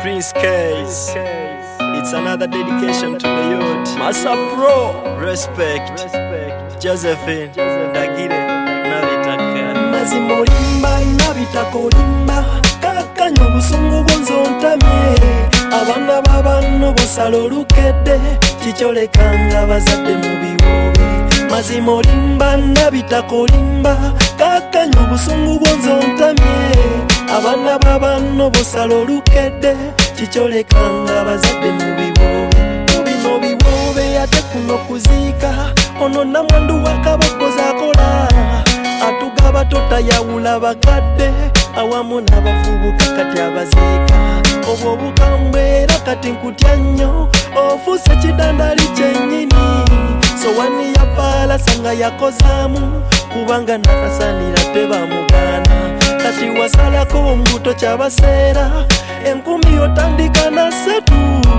Prince Case. It's another dedication to the youth. Massa Pro, respect. Josephine, Dagire, Nabitaka. Mazimolimba, Nabitakolimba, Kakanyo busungu bonzontamye. Abana babano bosala olukede, kicholekanga bazadde mu biwobe. Mazimolimba, Nabitakolimba, Kakanyo busungu bonzontamye. Abana babano bosala olukede, kicholekanga bazadde mu biwobe. Mubino biwobe ate kuno kuziika, ono namwandu wakabogoza akola. Atugaba totayawula bakadde, awamu n'abavubuka kati abaziika. Obwo bukambwe era kati nkutya nnyo, ofuuse kidandali kyennyini. Sowani ya paala sanga yakozaamu, kubanga nakasanira tebamugaana. Kati wasalako ombuto kyabaseera, enkumi otandika na setu.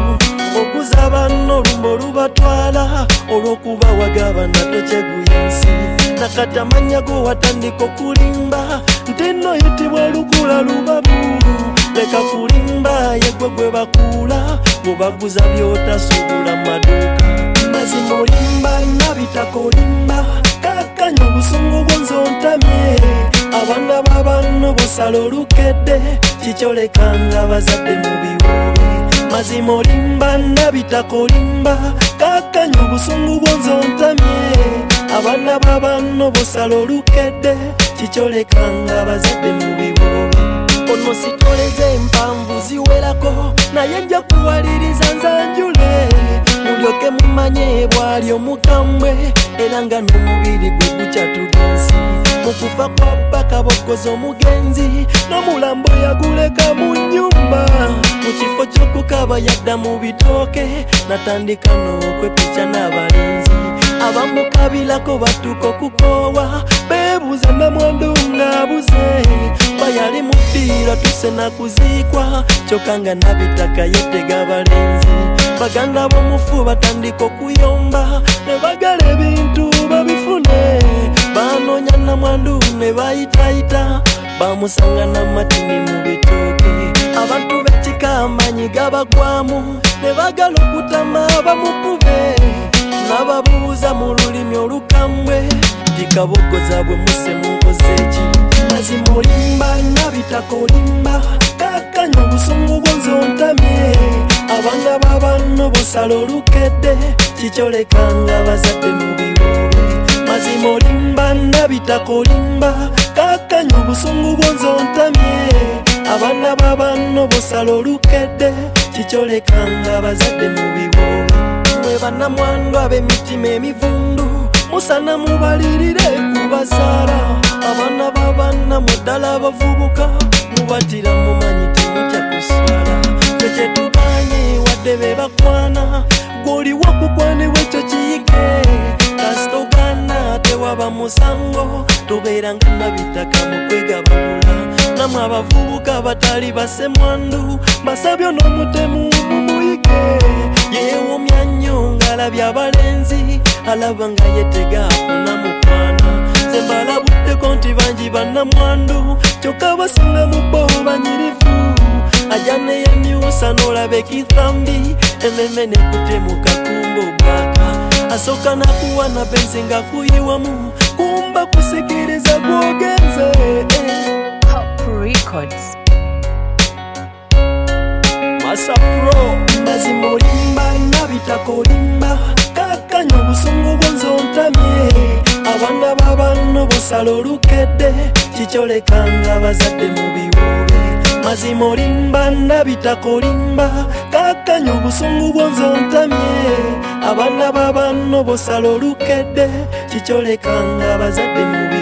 Okuza banno olumbo lubatwala, olw'okuba wagaba natokyeguyinsi. Nakati amanya go watandika okulimba, nti nno yitibwa lukula lubabu. Leka kulimba yegwe gwe bakuula, bwebaguza by'otasuubula maduuka. Mazima olimba nabitakolimba, kakanyo obusungu bwonzontamye. Abaana babano bosala olukede, kicholekanga bazadde mu biwobe. Mazima olimba nabitakolimba, kakanyo obusungu bwonzontamye. Abaana babano bosala olukede, kicholekanga bazadde mu biwobe. Ono sitoleze empanvu ziwerako, naye nja kuwaliriza nzanjule. Mulyoke mumanye bwali omukambwe, era nga n'omubiri gwe gukyatugenzi. Mukufa kwa bbaka bogoza omugenzi, n'omulambo yaguleka mu nnyumba. Mu kifo ky'okukaba yadda mu bitooke, natandika n'okwepica n'abalenzi. Abamukabilako batuuka okukoowa, beebuuza namwandu ng'abuze. Bayali mu ddiira tuse na kuziikwa, kyokka nga nabitaka yettega abalenzi. Baganda b'omufu batandika okuyomba, ne bagala ebintu babifune. Banoonya namwandu ne bayitayita, bamusanga namatini mu bitooke. Abantu b'ekika amanyi gabagwamu, ne bagala okutama bamukube. Nababuuza mu lulimi olukambwe, tikabogoza bwe muse munkoze ki. Mazima olimba nabitakolimba, kakanyo obusungu bwonzontamye. Abaana babano bosala olukede, kicholekanga bazadde mu biwobe. Mazima olimba nabitakolimba, kakanyo obusungu bwonzontamye. Abaana babano bosala olukede, kicholekanga bazadde mu biwobe. Mwe bannamwandu ab'emitima emivundu, musana mubalirire kubazaala. Abaana b'abaana muddala abavubuka, mubatira mumanyi temutya kuswala. Ffe kyetubanye wadde be bakwana, gw'oliwo kukwanibwa ekyo kiyige. Kasita ogaana tewaba musango, tubeera nga nabitaka mu kwegabalula. Namwe abavubuka batali basemwandu, basabye n'omutemu mumuyige. Yeewomya nnyo ng'alabye abalenzi, alaba nga yeetega afuna mukwana. Nze mbalabuddeko nti bangi bannamwandu, kyokka basinga mu bo banyirivu. Ajja neyemyusa n'olaba ekithambi, emmeme nekute mu kakumba obwaka. Asooka nakuwa na benzi nga kuyiwamu, kumba kusikiriza gwogenze. Records. Massa Pro. Mazima olimba nabitakolimba, kakanyo obusungu bwonzontamye. Abaana babano bosala olukede, kicholekanga bazadde mu biwobe. Mazima olimba nabitakolimba, kakanyo obusungu bwonzontamye. Abaana babano bosala olukede, kicholekanga bazadde mu biwobe.